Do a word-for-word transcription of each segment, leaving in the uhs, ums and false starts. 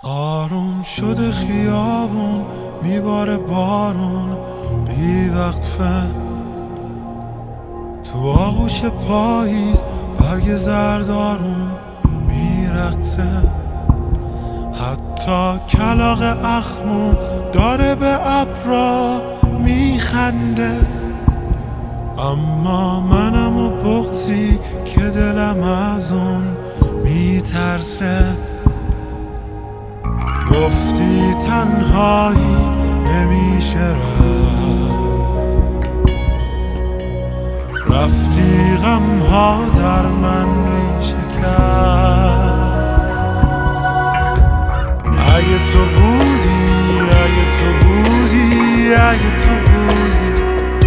آروم شده خیابون، میباره بارون بی وقفه، تو آغوش پاییز برگ زردارون میرقصه، حتی کلاغ اخمو داره به ابرا میخنده. اما منم و بغضی که دلم از اون میترسه. گفتی تنهایی نمیشه رفت، رفتی غمها در من ریشه کرد. اگه تو بودی، اگه تو بودی، اگه تو بودی،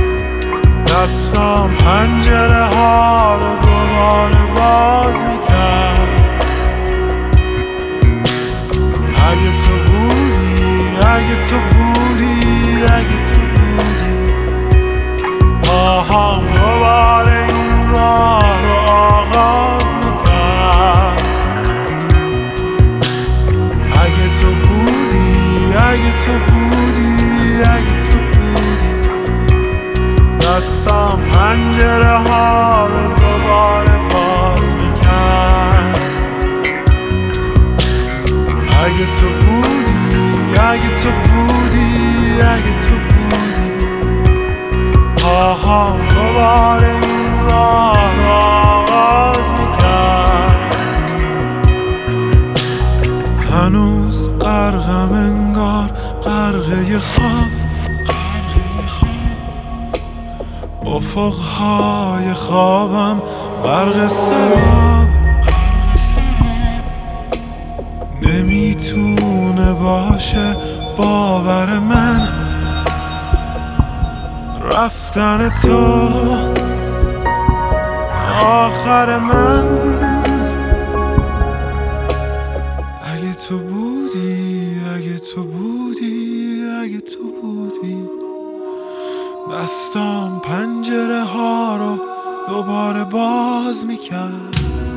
دستام پنجره ها رو دوباره باز میکرد. اگه تو بودی، اگه تو بودی، اگه تو بودی، پاهام دوباره این راه رو آغاز میکرد. اگه تو بودی، اگه تو بودی، اگه تو بودی، دستم پنجره ها رو دوباره باز میکرد. اگه تو بودی، اگه تو بودی، اگه تو بودی، پاهام دوباره این راه رو آغاز میکرد. هنوز غرقم انگار غرقه خواب، افقهای خوابم غرق سراب، نمیتونه باشه باور من رفتن تو آخر من. اگه تو بودی، اگه تو بودی، اگه تو بودی، دستام پنجره ها رو دوباره باز میکرد.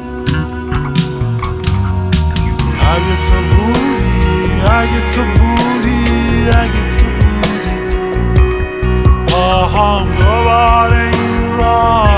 اگه تو بودی، اگه تو بودی، اگه تو بودی، پاهام دوباره این راه